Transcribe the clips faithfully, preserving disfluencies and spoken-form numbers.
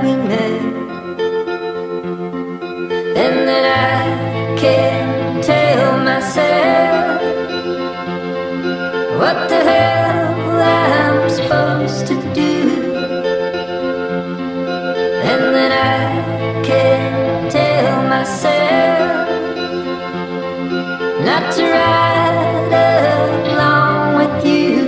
we met. And then I can't tell myself what the hell I'm supposed to do. And then I can't tell myself not to ride along with you.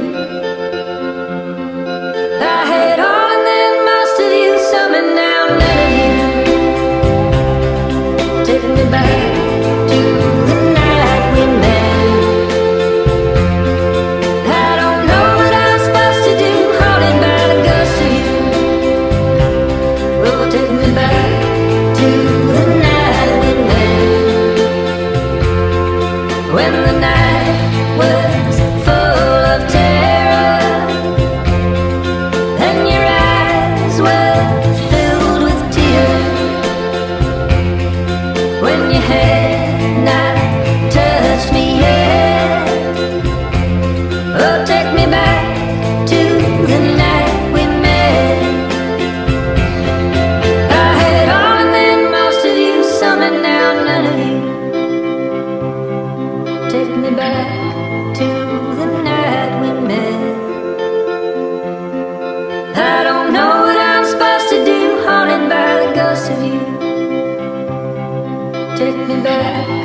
I had all and then most of you, some and now none of you. Take me back to the night we met. I don't know what I'm supposed to do, haunted by the ghost of you. Oh, take me back to the night we met. When the night was full of terror and your eyes were filled with tears, when you had not touched me yet. Oh, take me back to the night we met. I had all and then most of you, some and now none of you. Take me back to the night we met. I don't know what I'm supposed to do, haunted by the ghost of you. Take me back